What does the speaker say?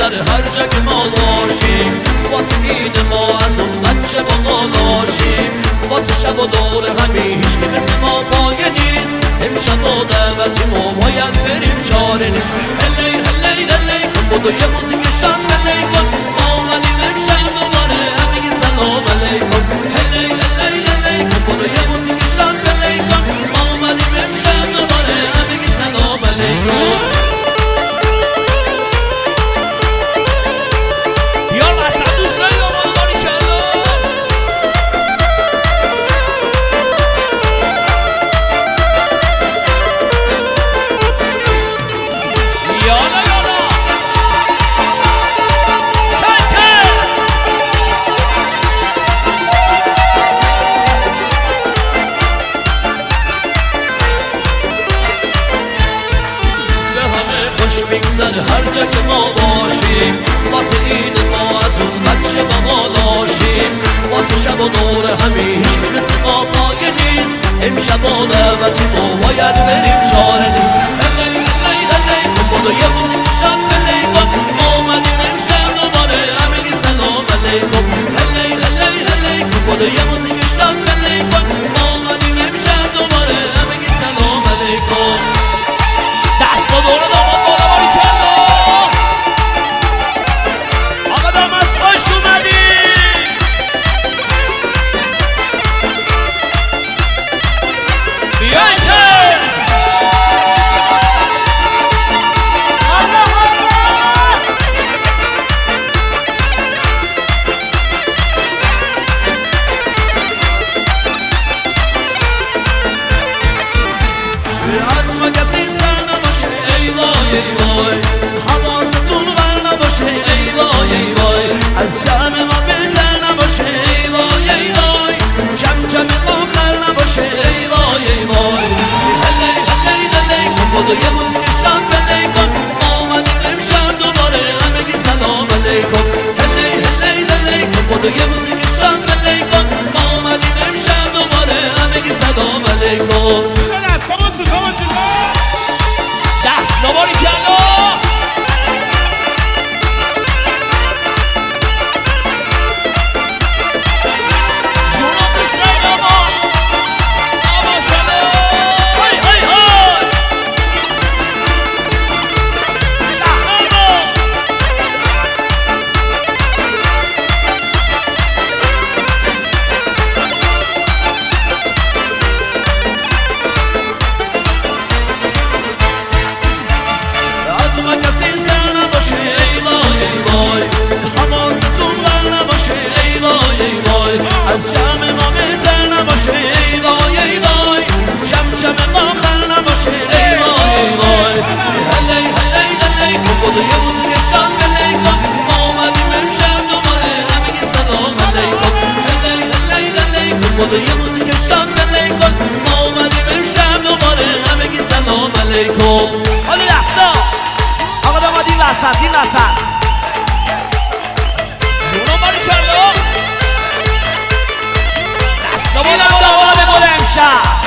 بگذره هر جا که ما باشیم، واسه این ما از اون بچه باقالاشیم، واسه شب و دور همین هیچکی مثل ما پایه نیست، امشب و دعوتی ما باید بریم چاره نیست. هلی هلی هلی کن بدو یه موزیک شب هلی کن، ما اومدیم امشب دوباره همگی سلام علیکم. هلی هلی هلی کن بدو یه موزیک شب هلی کن، ما اومدیم امشب دوباره همگی سلام علیکم. هر جا که ما باشیم، واسه این ما از اون بچه باقالاشیم، واسه شب و دور همین هیچکی مثل ما پایه نیست، امشب و دعوتی ما باید بریم چاره نیست. هلی هلی هلی کن بدو یه موزیک شب هلی کن، ما اومدیم امشب دوباره همگی سلام علیکم. هلی هلی هلی کن بدو یه موزیک شب هلی کن، ما اومدیم امشب دوباره همگی سلام علیکم. دستا دور داماد بالا باری کلا آقا داماد خوش اومدی. بیاین که از ما کسی سر نباشه ای وای ای وای، حواستون ور نباشه ای وای ای وای، از جمع ما بهتر نباشه ای وای ای وای، جمع آخر نباشه ای وای ای وای. هلی هلی هلی کن بدو یه موزیک شب هلی کن، ما اومدیم امشب دوباره همگی سلام علیکم. هلی هلی هلی کن بدو یه موزیک شب هلی کن، ما اومدیم امشب دوباره همگی سلام علیکم. دست نباری کلا جونم بسر نما نما شده های های های شهرانو از ما کسی سر نباشه ای وای ای وای، حواستون ور نباشه ای وای ای وای، از جمع ما بهتر نباشه ای وای ای وای، جمع آخر نباشه ای وای ای وای. هلی هلی هلی کن بدو یه موزیک شب هلی کن، ما اومدیم امشب دوباره همگی سلام علیکم. هلی هلی هلی کن بدو یه موزیک شب هلی کن، ما اومدیم امشب دوباره همگی سلام علیکم. حالی دستا آقا داماد این وسط این وسط جونم باری کرده دستا بالا بالا بالا امشب